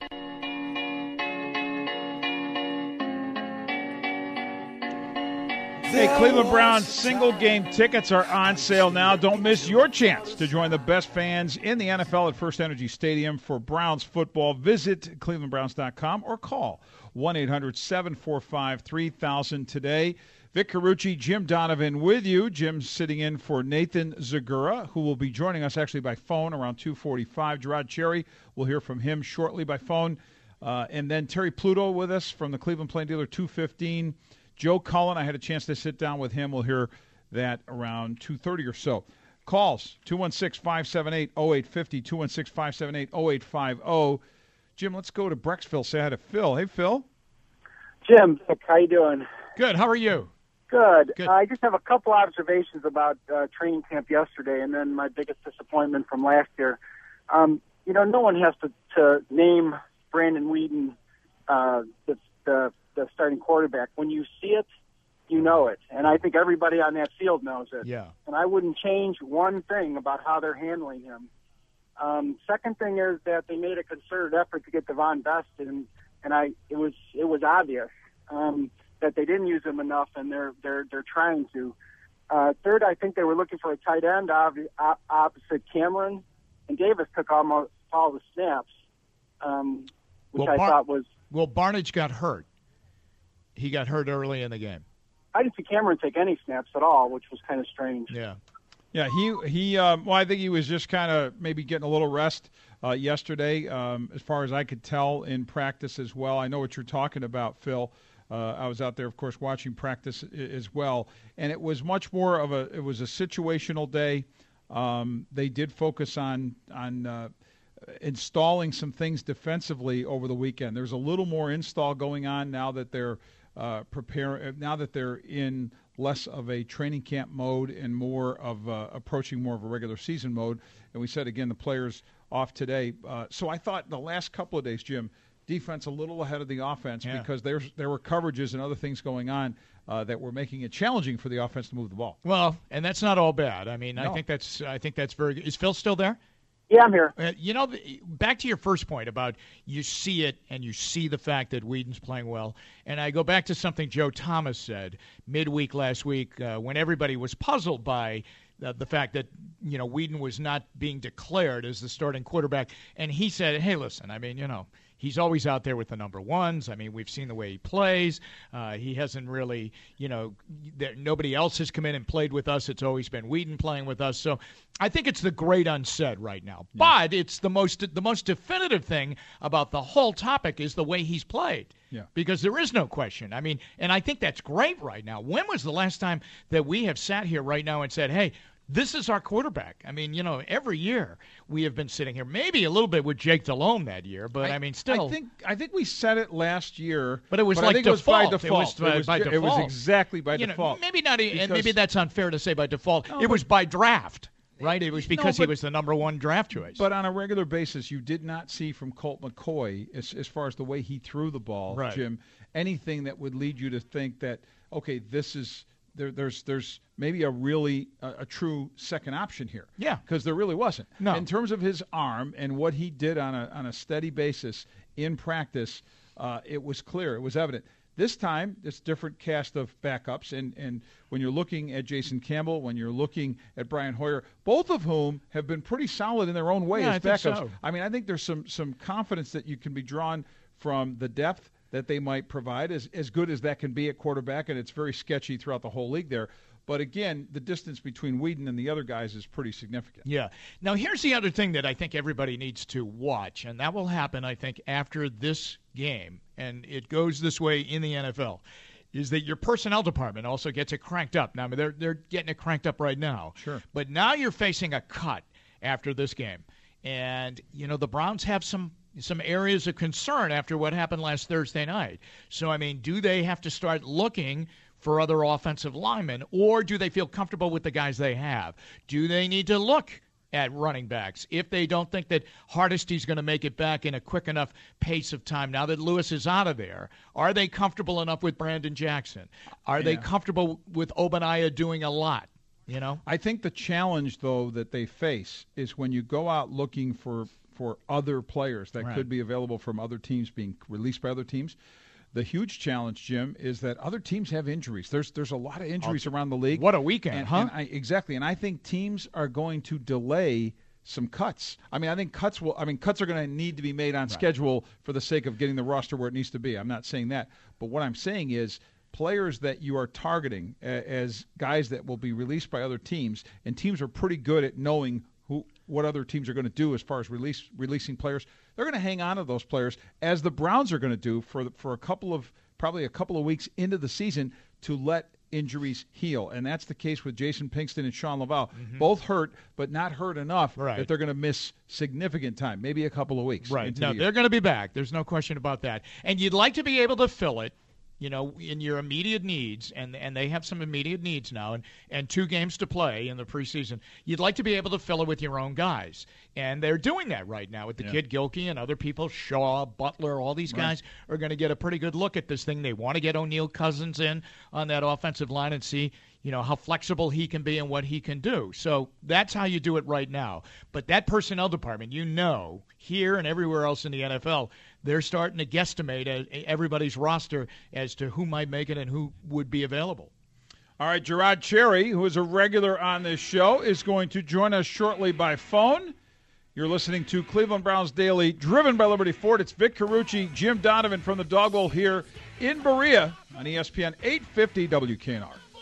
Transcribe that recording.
Hey, Cleveland Browns single-game tickets are on sale now. Don't miss your chance to join the best fans in the NFL at First Energy Stadium for Browns football. Visit clevelandbrowns.com or call 1-800-745-3000 today. Vic Carucci, Jim Donovan with you. Jim's sitting in for Nathan Zagura, who will be joining us actually by phone around 2:45. Gerard Cherry, we'll hear from him shortly by phone. And then Terry Pluto with us from the Cleveland Plain Dealer, 2:15. Joe Cullen, I had a chance to sit down with him. We'll hear that around 2:30 or so. Calls, 216-578-0850, 216-578-0850. Jim, let's go to Brecksville. Say hi to Phil. Hey, Phil. Jim, how you doing? Good. How are you? Good. I just have a couple observations about training camp yesterday and then my biggest disappointment from last year. No one has to name Brandon Weeden the starting quarterback. When you see it, you know it. And I think everybody on that field knows it. Yeah. And I wouldn't change one thing about how they're handling him. Second thing is that they made a concerted effort to get Devon Best, and it was obvious that they didn't use him enough, and they're trying to. Third, I think they were looking for a tight end opposite Cameron, and Davis took almost all the snaps, which I thought was. Well, Barnidge got hurt. He got hurt early in the game. I didn't see Cameron take any snaps at all, which was kind of strange. Yeah. Yeah, he. Well, I think he was just kind of maybe getting a little rest yesterday, as far as I could tell in practice as well. I know what you're talking about, Phil. I was out there, of course, watching practice as well, and it was much more of a situational day. They did focus on installing some things defensively over the weekend. There's a little more install going on now that they're now that they're in less of a training camp mode and more of approaching more of a regular season mode. And we said, again, the players off today. So I thought the last couple of days, Jim, defense a little ahead of the offense because there were coverages and other things going on that were making it challenging for the offense to move the ball. Well, and that's not all bad. I mean, no. I think that's very good. Is Phil still there? Yeah, I'm here. Back to your first point about you see it and you see the fact that Weeden's playing well. And I go back to something Joe Thomas said midweek last week when everybody was puzzled by the fact that, Weeden was not being declared as the starting quarterback. And he said, hey, listen, I mean, he's always out there with the number ones. I mean, we've seen the way he plays. He hasn't really, nobody else has come in and played with us. It's always been Weeden playing with us. So I think it's the great unsaid right now. Yeah. But it's the most definitive thing about the whole topic is the way he's played. Yeah. Because there is no question. I mean, and I think that's great right now. When was the last time that we have sat here right now and said, hey, this is our quarterback? I mean, every year we have been sitting here, maybe a little bit with Jake Delhomme that year, but I mean, still. I think we said it last year. But it was like default. It was by default. It was exactly by default. Maybe not, and maybe that's unfair to say by default. It was by draft. Right, it was because he was the number one draft choice. But on a regular basis, you did not see from Colt McCoy, as far as the way he threw the ball, right, Jim, anything that would lead you to think that, okay, this is there's maybe a true second option here. Yeah, because there really wasn't. No. In terms of his arm and what he did on a steady basis in practice, it was clear, it was evident. This time, it's a different cast of backups, and when you're looking at Jason Campbell, when you're looking at Brian Hoyer, both of whom have been pretty solid in their own way as backups. So. I mean, I think there's some confidence that you can be drawn from the depth that they might provide, as good as that can be at quarterback, and it's very sketchy throughout the whole league there. But again, the distance between Weeden and the other guys is pretty significant. Yeah. Now, here's the other thing that I think everybody needs to watch, and that will happen, I think, after this game, and it goes this way in the NFL, is that your personnel department also gets it cranked up. Now, I mean, they're getting it cranked up right now. Sure. But now you're facing a cut after this game. And, the Browns have some areas of concern after what happened last Thursday night. So, I mean, do they have to start looking for other offensive linemen, or do they feel comfortable with the guys they have? Do they need to look at running backs if they don't think that Hardesty's going to make it back in a quick enough pace of time now that Lewis is out of there? Are they comfortable enough with Brandon Jackson? Are they comfortable with Obadiah doing a lot? I think the challenge, though, that they face is when you go out looking for for other players that Right. could be available from other teams being released by other teams. The huge challenge, Jim, is that other teams have injuries. There's a lot of injuries around the league. What a weekend, and, huh? Exactly, and I think teams are going to delay some cuts. I think cuts are going to need to be made on schedule for the sake of getting the roster where it needs to be. I'm not saying that, but what I'm saying is players that you are targeting as guys that will be released by other teams, and teams are pretty good at knowing what other teams are going to do as far as releasing players. They're going to hang on to those players, as the Browns are going to do for probably a couple of weeks into the season, to let injuries heal. And that's the case with Jason Pinkston and Sean Laval. Both hurt, but not hurt enough that they're going to miss significant time, maybe a couple of weeks. Right. No, they're going to be back. There's no question about that. And you'd like to be able to fill it, in your immediate needs, and they have some immediate needs now, and 2 games to play in the preseason. You'd like to be able to fill it with your own guys, and they're doing that right now with the kid Gilkey and other people. Shaw, Butler, all these guys are going to get a pretty good look at this thing. They want to get O'Neal Cousins in on that offensive line and see how flexible he can be and what he can do. So that's how you do it right now. But that personnel department, here and everywhere else in the NFL, they're starting to guesstimate everybody's roster as to who might make it and who would be available. All right, Gerard Cherry, who is a regular on this show, is going to join us shortly by phone. You're listening to Cleveland Browns Daily, driven by Liberty Ford. It's Vic Carucci, Jim Donovan from the Dog Bowl here in Berea on ESPN 850 WKNR.